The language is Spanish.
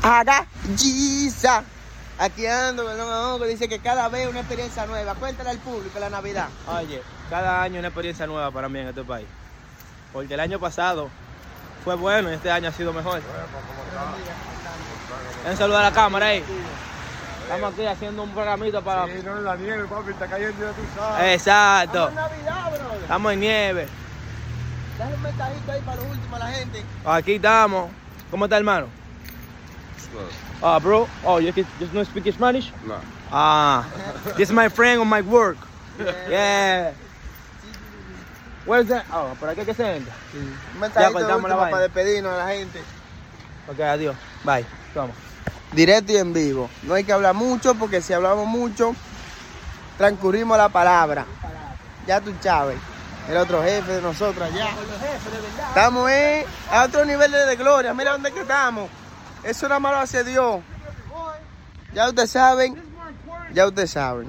Haga Giza. Aquí ando, que dice que cada vez una experiencia nueva. Cuéntale al público la Navidad. Oye, cada año una experiencia nueva para mí en este país. Porque el año pasado fue bueno y este año ha sido mejor. Un saludo a la cámara ahí. Estamos aquí haciendo un programito para... Sí, no, en la nieve, papi, está cayendo, ya tú sabes. Exacto. Estamos en Navidad, brother. Estamos en nieve. Dale un mensajito ahí para lo último a la gente. Aquí estamos. ¿Cómo está, hermano? Bro. Oh, you just no speak Spanish? No. This is my friend on my work. Yeah. Where's that? Oh, por aquí es que se entra. Un mensajito cortamos último la vaina. para despedirnos a la gente. Ok, adiós. Bye. Vamos. Directo y en vivo. No hay que hablar mucho porque si hablamos mucho, transcurrimos la palabra. Ya tú sabes. El otro jefe de nosotros allá. Estamos a otro nivel de gloria. Mira dónde que estamos. Eso nada más lo hace Dios. Ya ustedes saben. Ya ustedes saben.